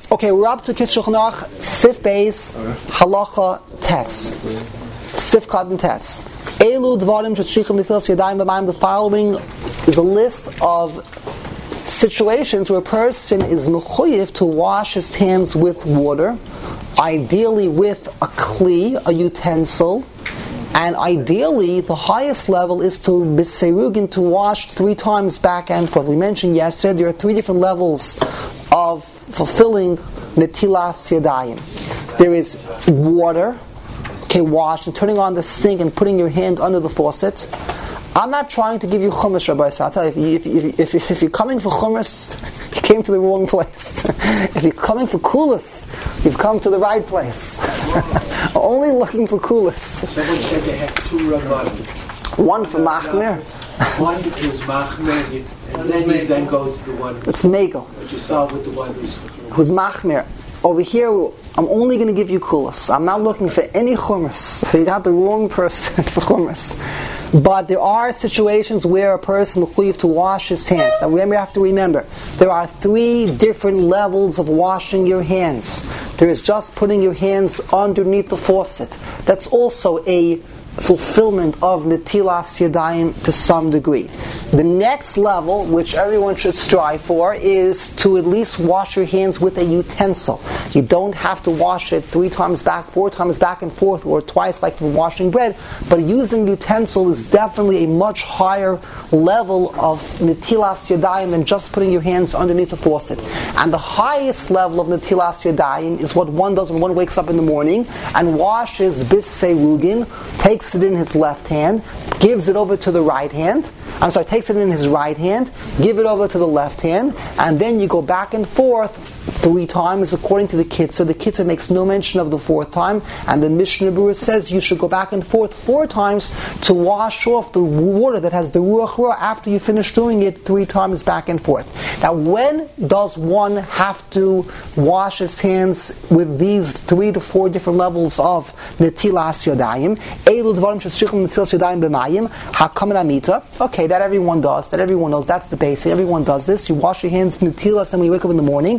Okay, we're up to Kitzur Shulchan Aruch, Sif Beis, Halacha Tes. Sif Katan Tes. Elu Dvarim Shetzrichim Netilas Yadayim B'mayim. The following is a list of situations where a person is mechuyev to wash his hands with water, ideally with a kli, a utensil, and ideally the highest level is to b'seirugin, to wash 3 times back and forth. We mentioned yesterday there are 3 different levels of fulfilling netilas yadayim. There is water, wash, and turning on the sink and putting your hand under the faucet. I'm not trying to give you chumash, Rabbi, so I'll tell you, if you're coming for chumash, you came to the wrong place. If you're coming for kulas, you've come to the right place. Only looking for kulas. Someone said they had 2 rabbanim. One for machmir. One is machmir, and then you then go to the one. It's mego. But you start with the one who's machmir. Over here, I'm only going to give you kulas. I'm not looking for any chumash. You got the wrong person for chumash. But there are situations where a person will have to wash his hands. Now we have to remember, there are 3 different levels of washing your hands. There is just putting your hands underneath the faucet. That's also a fulfillment of netilas yadayim to some degree. The next level, which everyone should strive for, is to at least wash your hands with a utensil. You don't have to wash it 3 times back, 4 times back and forth, or twice like for washing bread, but using utensil is definitely a much higher level of netilas yadayim than just putting your hands underneath the faucet. And the highest level of netilas yadayim is what one does when one wakes up in the morning and washes bis-seirugin, takes it in his left hand, gives it over to the right hand. Takes it in his right hand, give it over to the left hand, and then you go back and forth 3 times according to the Kitzur. The Kitzur makes no mention of the 4th time, and the Mishnah Berurah says you should go back and forth 4 times to wash off the water that has the Ruach Ra after you finish doing it 3 times back and forth. Now, when does one have to wash his hands with these 3 to 4 different levels of netilas yadayim? Elu dvarim shetzrichim netilas yadayim b'mayim hakamen amita. Okay, that everyone does. That everyone knows. That's the basic. Everyone does this. You wash your hands netilas, then when you wake up in the morning.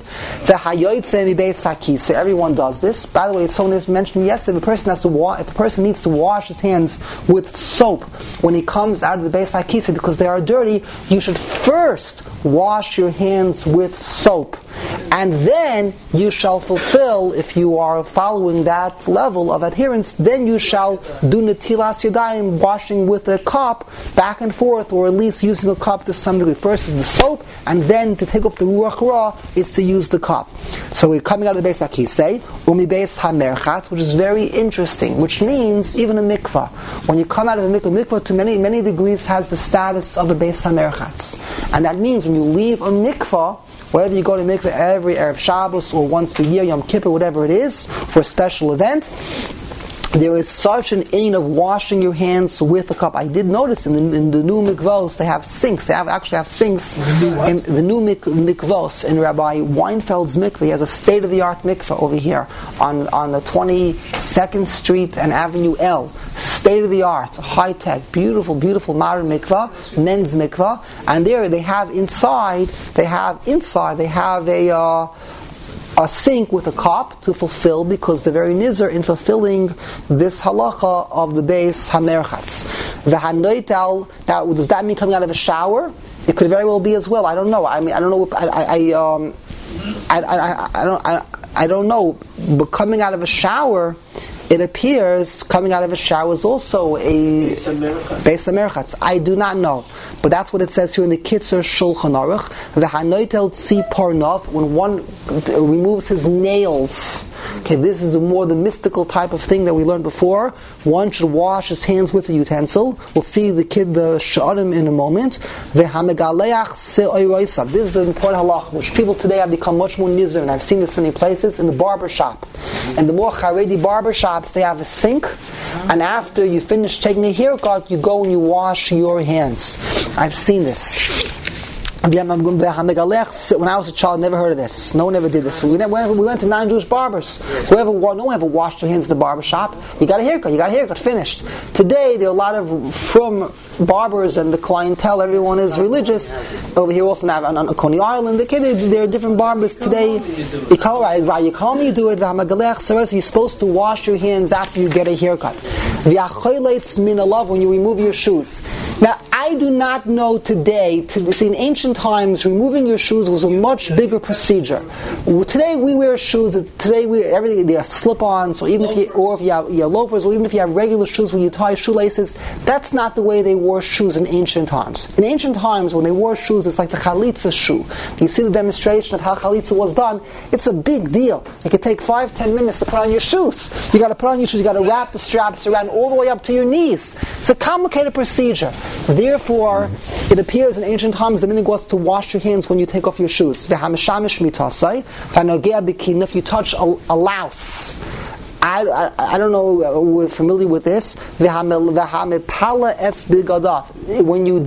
Everyone does this. By the way, someone mentioned yesterday, if a person needs to wash his hands with soap when he comes out of the Beis HaKisei because they are dirty, you should first wash your hands with soap. And then you shall fulfill, if you are following that level of adherence, then you shall do netilas yadayim, washing with a cup back and forth, or at least using a cup to some degree. First is the soap, and then to take off the Ruach Ra is to use the cup. So we're coming out of the Beis HaKisei, umi Beis HaMerchatz, which is very interesting, which means even a mikvah. When you come out of a mikvah to many degrees has the status of a Beis HaMerchatz. And that means when you leave a mikvah, whether you go to mikveh every Erev Shabbos or once a year, Yom Kippur, whatever it is, for a special event, there is such an aim of washing your hands with a cup. I did notice in the new mikvos they have sinks. They actually have sinks in the new mikvos. In Rabbi Weinfeld's mikveh, he has a state-of-the-art mikveh over here on the 22nd Street and Avenue L. State-of-the-art, high-tech, beautiful modern mikveh, men's mikveh. And there they have inside a sink with a cup to fulfill, because they're very nizer in fulfilling this halacha of the Beis HaMerchatz. V'hanoitel. Now, does that mean coming out of a shower? It could very well be as well. I don't know. I mean, I don't know. I don't know. But coming out of a shower, it appears coming out of a shower is also a Beis HaMerchatz. I do not know. But that's what it says here in the Kitzur Shulchan Aruch. V'hanoitel tzi parnov, when one removes his nails. Okay, this is more the mystical type of thing that we learned before. One should wash his hands with a utensil. We'll see the sha'arim in a moment. V'hamegaleach se'oiroisav. This is an important halach, which people today have become much more nizer, and I've seen this many places, in the barber shop. And the more Haredi barber shops, they have a sink, and after you finish taking a haircut, you go and you wash your hands. I've seen this. When I was a child, never heard of this. No one ever did this. So we went to non-Jewish barbers. No one ever washed their hands in the barber shop. You got a haircut, finished. Today, there are a lot of from barbers and the clientele. Everyone is religious. Over here, also now on Coney Island, there are different barbers today. You call me, you do it. You're supposed to wash your hands after you get a haircut. When you remove your shoes. Now, I do not know today. In ancient times, removing your shoes was a much bigger procedure. Today we wear shoes. Today everything they are slip-ons, or even if you have loafers, or even if you have regular shoes where you tie shoelaces. That's not the way they wore shoes in ancient times. In ancient times, when they wore shoes, it's like the chalitza shoe. You see the demonstration of how chalitza was done. It's a big deal. It could take 5-10 minutes to put on your shoes. You got to put on your shoes. You got to wrap the straps around all the way up to your knees. It's a complicated procedure. Therefore, it appears in ancient times the minhag was to wash your hands when you take off your shoes. If you touch a louse, I don't know, we're familiar with this. When you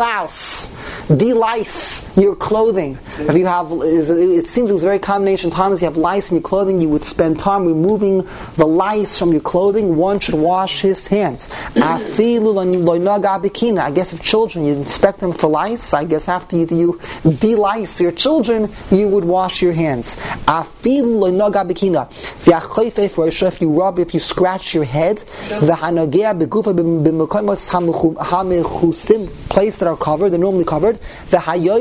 de-lice your clothing, if you have, it seems it was very common in ancient times, you have lice in your clothing, you would spend time removing the lice from your clothing. One should wash his hands. I guess if children, you inspect them for lice, I guess after you de-lice your children, you would wash your hands. If you scratch your head, places that are covered, they're normally covered. When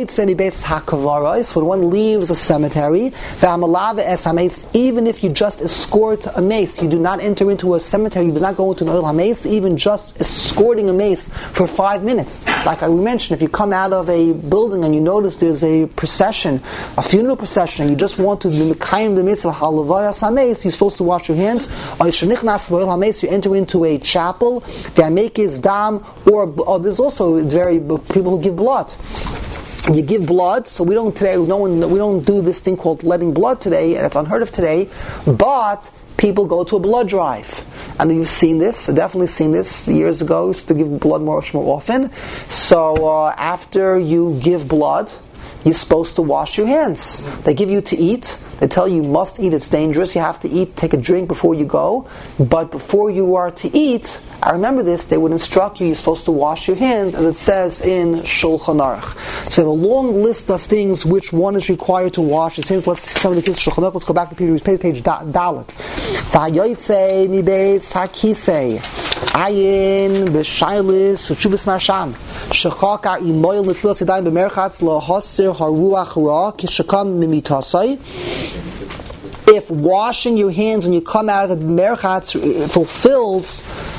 one leaves a cemetery, even if you just escort a mace, you do not enter into a cemetery, you do not go into an oil mace, even just escorting a mace for 5 minutes. Like we mentioned, if you come out of a building and you notice there's a procession, a funeral procession, and you just want to be mekayim the mitzvah halavayas hameis, you're supposed to wash your hands. You enter into a chapel, or there's also people who give blood. You give blood, so we don't do this thing called letting blood today. That's unheard of today. But people go to a blood drive, and you've seen this. Definitely seen this years ago. Used to give blood much more often. So after you give blood, you're supposed to wash your hands. They give you to eat. They tell you must eat. It's dangerous. You have to eat. Take a drink before you go. But before you are to eat, I remember this, they would instruct you, you're supposed to wash your hands, as it says in Shulchan Aruch. So they have a long list of things which one is required to wash his hands. Let's see some of the kids Shulchan Aruch. Let's go back to page Dalet. V'hayoytzei mibeis hakisei ayin b'shaylis u'tshuvas marsham shechakar imoyel netfilas yadayim b'merchatz lahosir haruach ra kishakam mimitasai. If washing your hands when you come out of the merchatz fulfills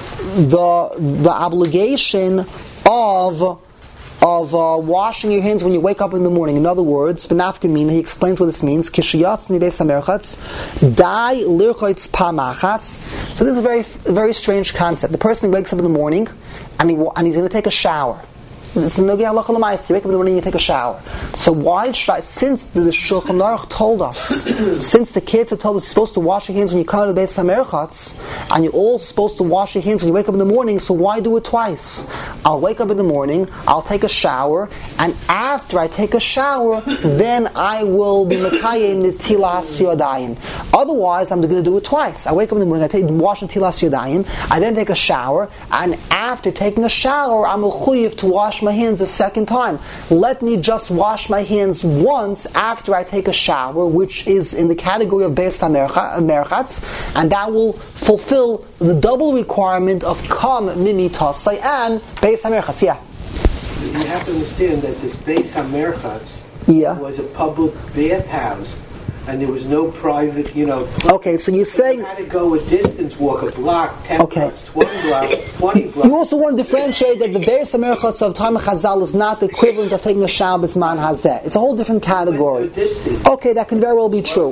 the obligation of washing your hands when you wake up in the morning. In other words, v'nafkamina, he explains what this means. Kishiyatz mibeis hamerchatz, dai lirchotz pamachas. So this is a very, very strange concept. The person wakes up in the morning and he's going to take a shower. It's no halacha l'maaseh. You wake up in the morning and you take a shower. So why should since the Shulchan Aruch told us, since the kids have told us you're supposed to wash your hands when you come out of the Beis HaMerchatz, and you're also supposed to wash your hands when you wake up in the morning, so why do it twice? I'll wake up in the morning, I'll take a shower, and after I take a shower, then I will be mekayim netilas yadayim. Otherwise, I'm going to do it twice. I wake up in the morning, I wash netilas yadayim, I then take a shower, and after taking a shower, I'm mechuyev to wash my hands a second time. Let me just wash my hands once after I take a shower, which is in the category of Beis HaMerchatz, and that will fulfill the double requirement of Kam Mimi Tasai and Beis HaMerchatz. Yeah. You have to understand that this Beis HaMerchatz was a public bathhouse, and there was no private, Okay, so you're saying you had to go a distance, walk a block, 10 blocks, 20 blocks, 20 blocks. You also want to differentiate that the Beis HaMerchatz of time of Chazal is not the equivalent of taking a shower b'zman hazeh. It's a whole different category. Okay, that can very well be true.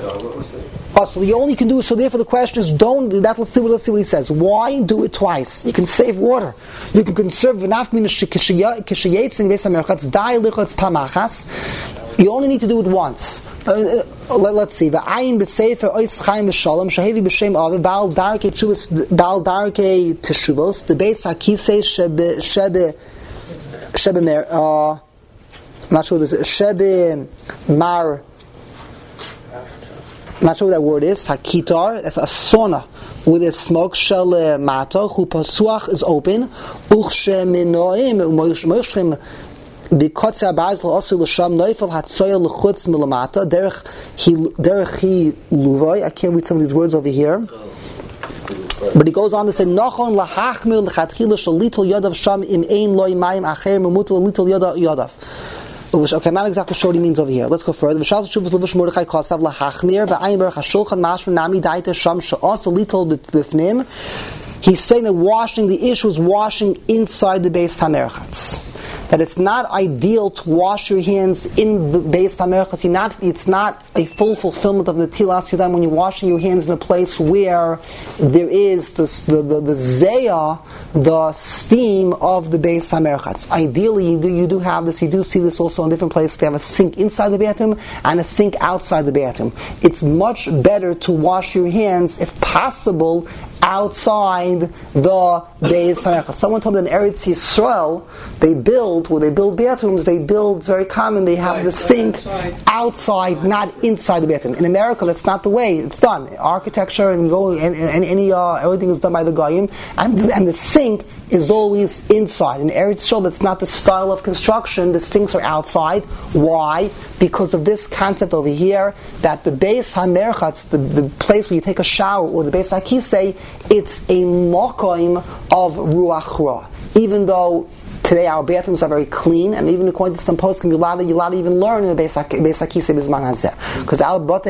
So you only can do so. Therefore, the question is, let's see what he says. Why do it twice? You can save water. You can conserve v'naf min kishayetz in Beis HaMerchatz dai lichotz pamachas. You only need to do it once. Let's see. V'ayin b'sefer ois chaim v'shalom shahevi b'shem avi bal darkei teshuvos the Beis HaKisei shebe not sure this Shebe Mar. I'm not sure what that word is. Hakitar. That's a sauna with a smoke shell mata. Hu pasuach is open. Uchshe minoim u'moishrim b'kotzei abayz l'osu l'sham noifel hatzoya l'chutz milamata derech hi luvay. I can't read some of these words over here. But he goes on to say, Nachon lahachmir l'chatchila shalitol yadav sham im ein loy mayim acher memutel litol yadav. Okay, I'm not exactly sure what he means over here. Let's go further. He's saying that washing, the issue is washing inside the Beis HaMerchatz. That it's not ideal to wash your hands in the Beis HaMerchatz. It's not a full fulfillment of the Netilas Yadayim when you're washing your hands in a place where there is the zayah, the steam of the Beis HaMerchatz. Ideally, you do have this. You do see this also in different places. They have a sink inside the bathroom and a sink outside the bathroom. It's much better to wash your hands, if possible, outside the Beis HaMerchatz. Someone told me in Eretz Yisrael, they build bathrooms, it's very common, they have the sink outside, not inside the bathroom. In America, that's not the way it's done. Architecture and everything is done by the Goyim, and the sink is always inside. In Eretz Yisrael, that's not the style of construction. The sinks are outside. Why? Because of this concept over here, that the Beis HaMerchatz, the place where you take a shower, or the Beis HaKisei, it's a mokoim of Ruach Ra. Even though today our bathrooms are very clean, and even according to some poskim, you're allowed to even learn in the Beis HaKisei Bizman Hazeh. Because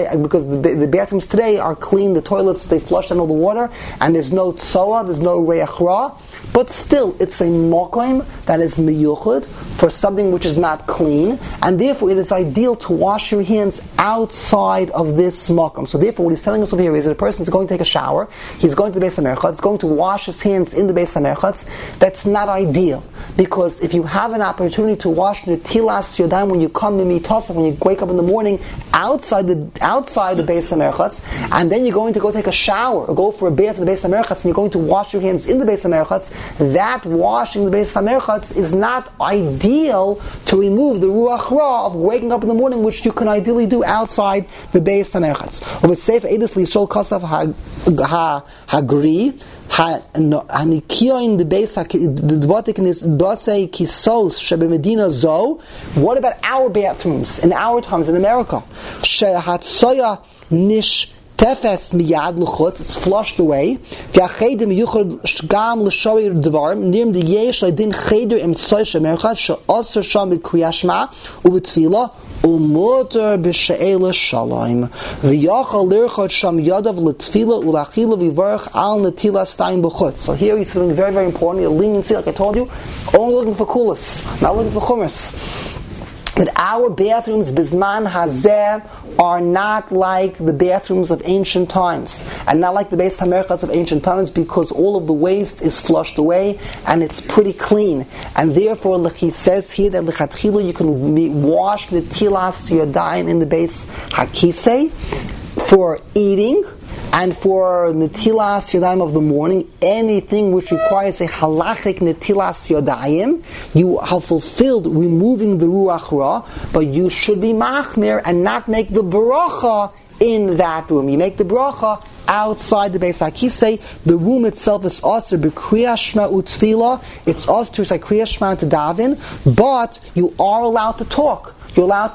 the bathrooms today are clean, the toilets, they flush out all the water, and there's no tzoa, there's no reach ra, but still, it's a mokoim that is miyuchud for something which is not clean, and therefore it is ideal to wash your hands outside of this mokoim. So therefore, what he's telling us over here is that a person is going to take a shower, he's going to the Beis HaMerchatz, he's going to wash his hands in the Beis HaMerchatz. That's not ideal. Because if you have an opportunity to wash netilas yadayim when you come to mitosaf, when you wake up in the morning outside the Beis HaMerchatz, and then you're going to go take a shower or go for a bath in the Beis HaMerchatz, and you're going to wash your hands in the Beis HaMerchatz, that washing the Beis HaMerchatz is not ideal to remove the ruach ra of waking up in the morning, which you can ideally do outside the Beis HaMerchatz. Over Sefer Eidos L'Yisrael Kasav Hagri Hanikiyoin the Beis HaKisei is Basei Kisos Shebemedina Zo. What about our bathrooms in our times in America? Shehatsoya Nish Tefes miyad l'chutz, it's flushed away. V'achedim yuchad shgam l'shoyer dvarim nim the yesh l'din cheder im tzoy shemerchat she'oser sham b'kriyas shema u'v'tfila u'moter b'she'ela shalom v'yachal l'irchad sham yadav l'tfila u'lachila v'yivarach al netila stayim b'chutz. So here he's something very, very important. A leniency, like I told you, only looking for kulas, not looking for chumash. That our bathrooms, Bizman Hazeh, are not like the bathrooms of ancient times, and not like the Beis HaMerchatz of ancient times, because all of the waste is flushed away, and it's pretty clean. And therefore, like he says here, that l'chatchila you can wash the tilas yadayim in the Beis HaKisei for eating, and for netilas yadayim of the morning, anything which requires a halachic netilas yadayim, you have fulfilled removing the ruach ra, but you should be machmir and not make the bracha in that room. You make the bracha outside the Beis HaKisei. The room itself is also b'kriyas shema u'tfila. It's also to recite kriyas shema to daven, but you are allowed to talk. You're allowed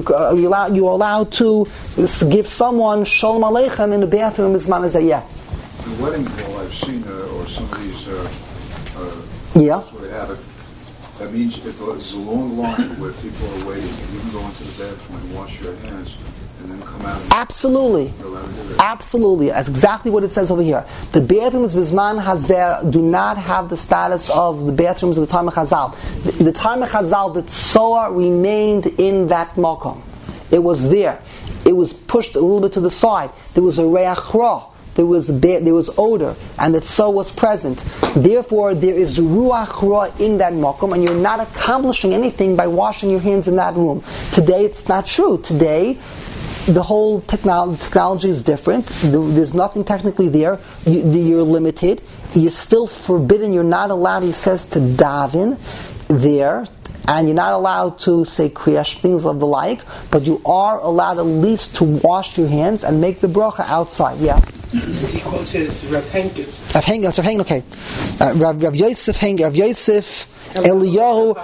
to give someone shalom aleichem in the bathroom as man as a yeah. The wedding hall I've seen, or some of these sort of have it. That means if there's a long line where people are waiting, you can go into the bathroom and wash your hands and then come out. Absolutely. Absolutely. That's exactly what it says over here. The bathrooms Bizman Hazeh do not have the status of the bathrooms of the time of Chazal. In the time of Chazal, the tzoa remained in that makom. It was there. It was pushed a little bit to the side. There was a reach ra. There was odor, and the tzoa was present. Therefore, there is ruach ra in that makom, and you're not accomplishing anything by washing your hands in that room. Today, it's not true. Today, the whole technology is different. There's nothing technically there. You're limited. You're still forbidden. You're not allowed, he says, to daven there. and you're not allowed to say kriyash, things of the like, but you are allowed at least to wash your hands and make the bracha outside. Yeah. He quotes it as Rav Henkin. Rav Henkin, okay. Rav Yosef Henkin, Rav Yosef Eliyahu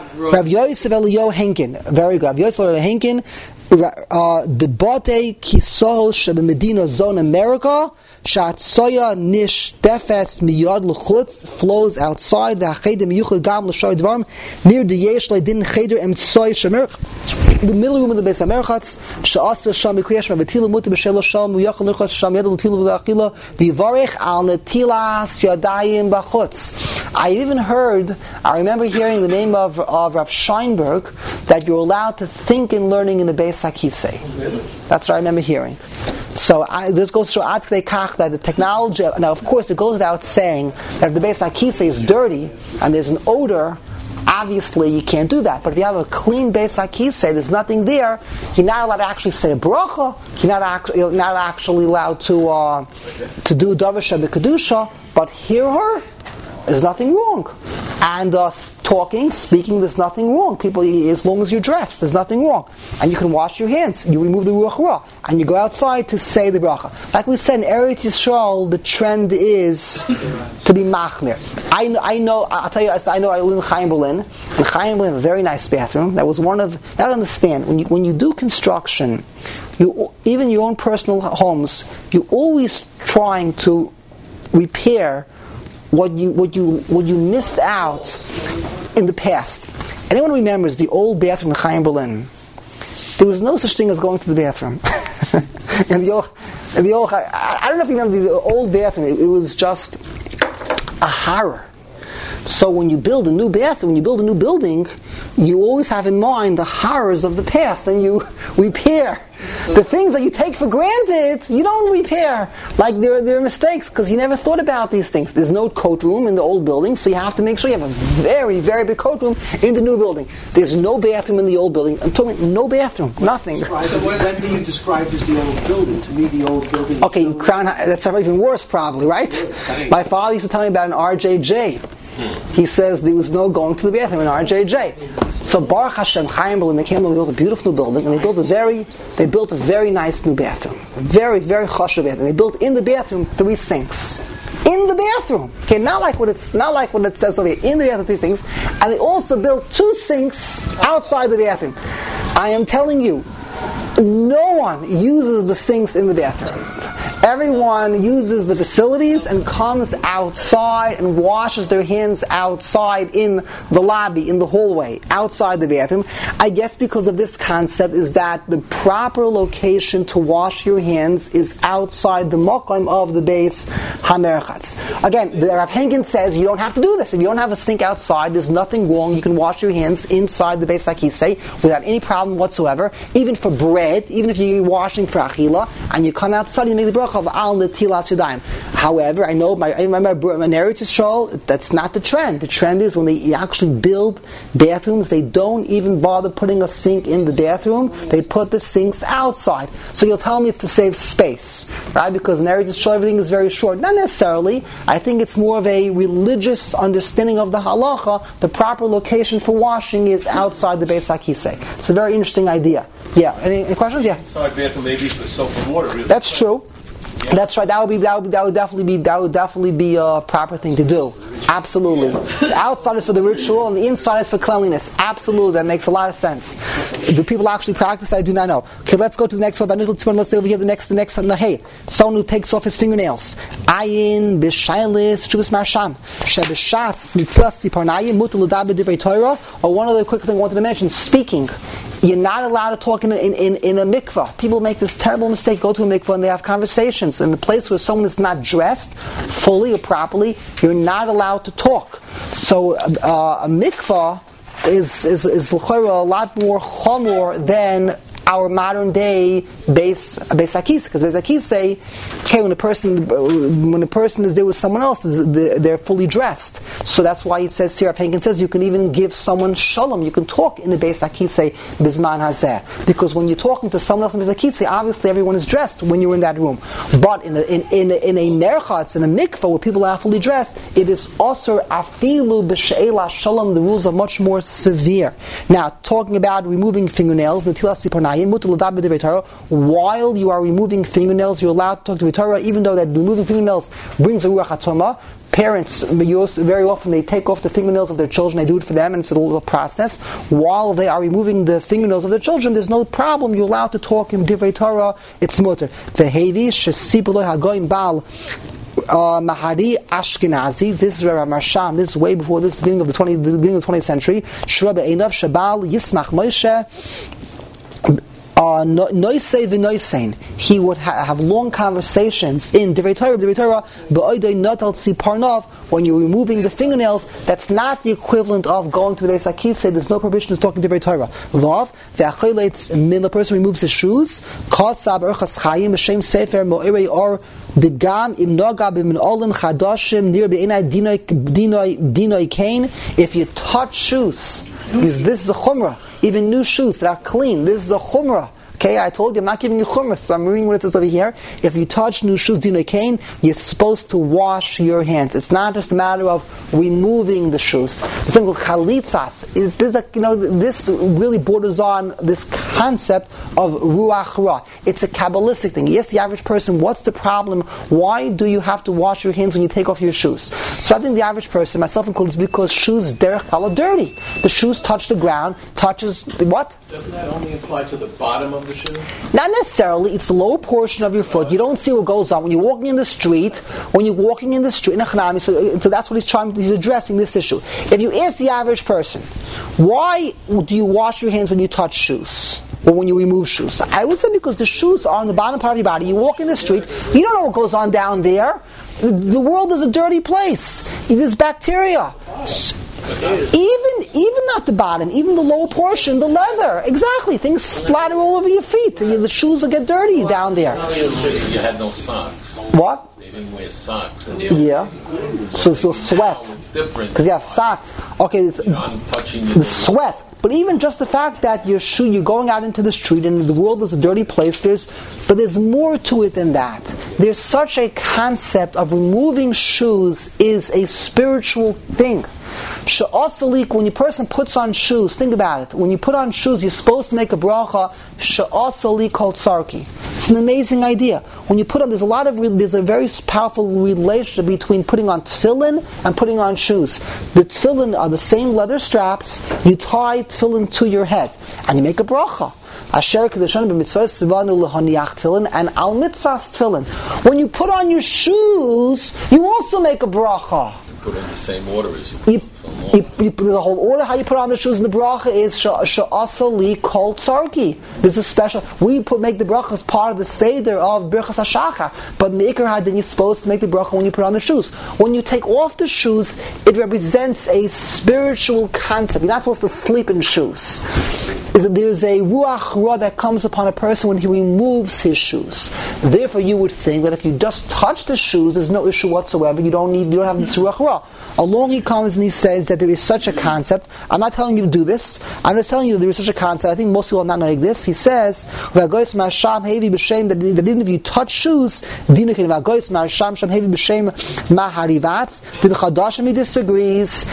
Henkin. Very good. Rav Yosef Eliyahu Henkin. The bote kisoho shebemedina zone America. Shatsoya nish defes miyad l'chutz flows outside the hachedim yuchad gam l'shoy dvarim near the yesh le'din cheder emtsoy shemer the middle room of the Beis HaMerchatz she'asa sham b'kriyash v'tila muta b'shelo sham v'yachal l'chutz sham yad l'tila v'achila v'yivarech al netilas yadayim b'chutz. I remember hearing the name of Rav Scheinberg that you're allowed to think in learning in the Beis HaKisei. That's what I remember hearing. So this goes to show ad kdei kach that the technology. Now, of course, it goes without saying that if the Beis HaKisei is dirty and there's an odor, obviously you can't do that. But if you have a clean Beis HaKisei, there's nothing there, you're not allowed to actually say a bracha. You're not actually allowed to do davar shebekadusha. But hear her. There's nothing wrong. And speaking, there's nothing wrong. People, as long as you're dressed, there's nothing wrong. And you can wash your hands. You remove the ruach ra, and you go outside to say the bracha. Like we said in Eretz Yisrael, the trend is to be machmir. I know. I live in Chaim Berlin, and Chaim Berlin have a very nice bathroom. That was one of. I don't understand when you do construction, even your own personal homes, you're always trying to repair what you missed out in the past. Anyone remembers the old bathroom in Chaim Berlin? There was no such thing as going to the bathroom. I don't know if you remember the old bathroom. It was just a horror. So when you build a new bathroom, when you build a new building, you always have in mind the horrors of the past, and you repair. The things that you take for granted, you don't repair. Like there are mistakes, because you never thought about these things. There's no coat room in the old building, so you have to make sure you have a very, very big coat room in the new building. There's no bathroom in the old building. I'm talking no bathroom, nothing. So when do you describe as the old building? To me, the old building is okay, that's even worse probably, right? Yeah. My father used to tell me about an RJJ. He says there was no going to the bathroom in RJJ. So Baruch Hashem, Chaim Berlin, they came and built a beautiful new building, and they built a very nice new bathroom, very, very chashuv bathroom. They built in the bathroom 3 sinks in the bathroom. Okay, not like what it says over here. In the bathroom, 3 sinks, and they also built 2 sinks outside the bathroom. I am telling you, no one uses the sinks in the bathroom. Everyone uses the facilities and comes outside and washes their hands outside in the lobby, in the hallway, outside the bathroom. I guess because of this concept is that the proper location to wash your hands is outside the mokom of the Beis HaMerchatz. Again, the Rav Henkin says you don't have to do this. If you don't have a sink outside, there's nothing wrong. You can wash your hands inside the Beis HaKisei without any problem whatsoever. Even for bread, even if you're washing for achila, and you come outside, you make the bracha of al netilas yadayim. However, I remember in Eretz Yisrael, that's not the trend. The trend is when they actually build bathrooms, they don't even bother putting a sink in the bathroom. They put the sinks outside. So you'll tell me it's to save space, right? Because in Eretz Yisrael everything is very short. Not necessarily. I think it's more of a religious understanding of the halacha. The proper location for washing is outside the Beis HaKisei. It's a very interesting idea. Yeah. Any questions? Yeah. Inside bathroom maybe for soap and water. Really. That's true. Yeah. That's right. That would definitely be a proper thing to do. Absolutely. The outside is for the ritual, and the inside is for cleanliness. Absolutely, that makes a lot of sense. Do people actually practice? I do not know. Okay, let's go to the next one. Let's say over here the next. Hey, someone who takes off his fingernails. Ayin b'shaylis shuvas marsham shebeshas nitlas siparnayim mutal l'daber divrei Torah. Or one other quick thing I wanted to mention: speaking. You're not allowed to talk in a mikvah. People make this terrible mistake, go to a mikvah and they have conversations. In a place where someone is not dressed fully or properly, you're not allowed to talk. So a mikvah is a lot more chamor than our modern day Beis HaKisei, because Beis HaKisei, okay, when a person is there with someone else, they're fully dressed. So that's why it says here, Rav Henkin says, you can even give someone shalom. You can talk in the Beis HaKisei bizman hazeh, because when you're talking to someone else in Beis HaKisei, obviously everyone is dressed when you're in that room. But in a merchatz, in a mikvah where people are fully dressed, it is also afilu b'she'ela shalom. The rules are much more severe. Now, talking about removing fingernails, while you are removing fingernails, you're allowed to talk to Torah, even though that removing fingernails brings a ruach hatomah. Parents, very often they take off the fingernails of their children, they do it for them, and it's a little process. While they are removing the fingernails of their children, there's no problem, you're allowed to talk in divrei Torah, it's mutter. Ve'hevi shesibuloi hagoyim bal Mahari Ashkenazi. This is Rav Marsham. This is way before this, the beginning of the 20th century. Shra be'einav Shabal Yismach Moshe. He would have long conversations in Divrei Torah, when you're removing the fingernails. That's not the equivalent of going to the Beis HaKisei. There's no prohibition of talking Divrei Torah. The person removes his shoes. If you touch shoes, this is a chumrah. Even new shoes that are clean, this is a chumrah. Okay, I told you I'm not giving you chumrah, so I'm reading what it says over here. If you touch new shoes, dinoi kain, you're supposed to wash your hands. It's not just a matter of removing the shoes. The thing called chalitzas is this. This really borders on this concept of ruach ra. It's a kabbalistic thing. Yes, the average person. What's the problem? Why do you have to wash your hands when you take off your shoes? So I think the average person, myself included, is because shoes derech kala dirty. The shoes touch the ground. Touches what? Doesn't that only apply to the bottom of the shoe? Not necessarily. It's the lower portion of your foot. You don't see what goes on when you're walking in the street. So that's what he's addressing this issue. If you ask the average person, why do you wash your hands when you touch shoes? Or when you remove shoes? I would say because the shoes are on the bottom part of your body. You walk in the street, you don't know what goes on down there. The world is a dirty place. There's bacteria. Even not the bottom, even the lower portion, the leather, exactly. Things splatter all over your feet. The shoes will get dirty down there. You had no socks. What? They didn't wear socks. Yeah. So sweat. It's different. Because you have socks. Okay, the sweat. But even just the fact that you're going out into the street and the world is a dirty place, there's more to it than that. There's such a concept of removing shoes is a spiritual thing. She'asalik, when a person puts on shoes, think about it. When you put on shoes, you're supposed to make a bracha. She'asalik kol tzarki. It's an amazing idea. When you put on, there's a very powerful relationship between putting on tefillin and putting on shoes. The tefillin are the same leather straps. You tie tefillin to your head, and you make a bracha. Asher kedushan b'mitzvos tzivanu lehaniach tefillin and al mitzvos tefillin. When you put on your shoes, you also make a bracha. Put in the same order as you the whole order how you put on the shoes in the bracha is she'asali kol tzarki. This is special. We make the bracha as part of the seder of birchas hashachar, but in the Iker Hadin you're supposed to make the bracha when you put on the shoes. When you take off the shoes, it represents a spiritual concept. You're not supposed to sleep in shoes. There's a ruach ra that comes upon a person when he removes his shoes. Therefore, you would think that if you just touch the shoes, there's no issue whatsoever. You don't have this ruach ra. Along he comes and he says that there is such a concept. I'm not telling you to do this. I'm just telling you that there is such a concept. I think most people are not knowing this. He says that even if you touch shoes, he disagrees.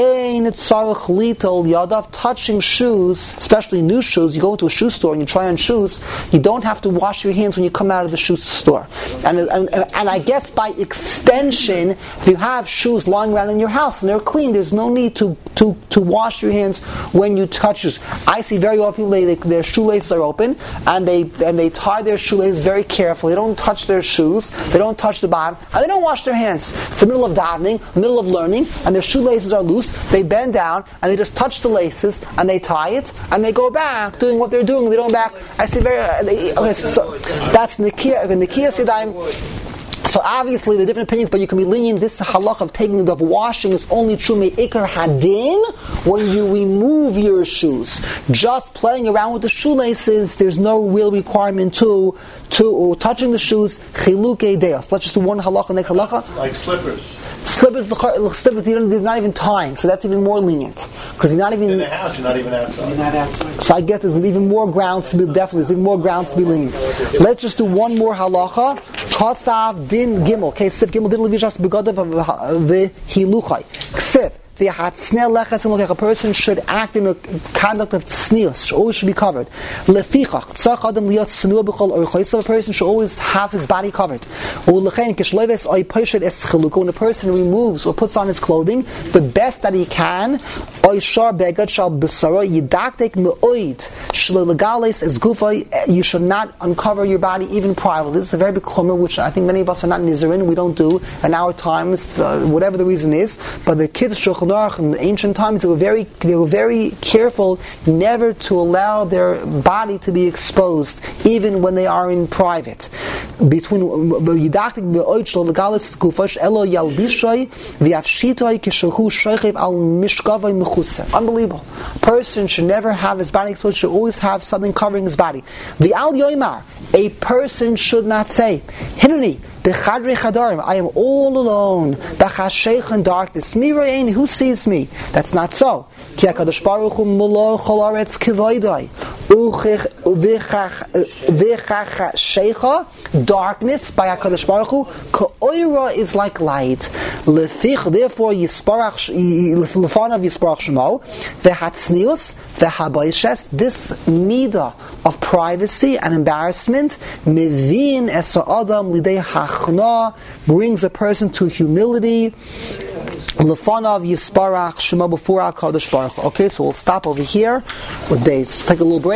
Touching shoes, especially new shoes, you go into a shoe store and you try on shoes, you don't have to wash your hands when you come out of the shoe store. And I guess by extension, if you have shoes lying around in your house and they're clean, there's no need to wash your hands when you touch shoes. I see very often people, their shoelaces are open and they tie their shoelaces very carefully. They don't touch their shoes, they don't touch the bottom, and they don't wash their hands. It's the middle of davening, middle of learning, and their shoelaces are loose. They bend down and they just touch the laces and they tie it and they go back doing what they're doing. They don't back. I see so that's Nikias Yadayim. So obviously, the different opinions, but you can be lenient. This halach of taking of washing is only true me'ikar hadin when you remove your shoes. Just playing around with the shoelaces, there's no real requirement to touching the shoes. Chilukei deos. Let's just do one halacha, next halacha. Like slippers. Slippers, there's not even tying, so that's even more lenient. Because you're not even in the house, you're not even outside. You're not outside. So I guess there's even more grounds to be lenient. Let's just do one more halacha. Kasav din gimel. Okay, sif gimel din levisas begadav v'hiluchai. Ksif. A person should act in a conduct of tznius, always should be covered. A person should always have his body covered. When a person removes or puts on his clothing, the best that he can, you should not uncover your body even privately. This is a very big chumrah, which I think many of us are not nizarin, we don't do in our times, whatever the reason is, but the kids in the ancient times, they were very careful never to allow their body to be exposed, even when they are in private. Unbelievable. A person should never have his body exposed, should always have something covering his body. The al yoimar, a person should not say, Hinuni, I am all alone. In darkness. Who sees me? That's not so. Darkness by HaKadosh Baruch Hu, Ka'oira is like light. Therefore, Lefanav Yisparach Shemo, Vehatznius, Vehabaishes, this midah of privacy and embarrassment, Mevin Esa Adam Lidei Hachna, brings a person to humility. Lefanav Yisparach Shemo, before HaKadosh Baruch Hu. Okay, so we'll stop over here with base. Take a little break.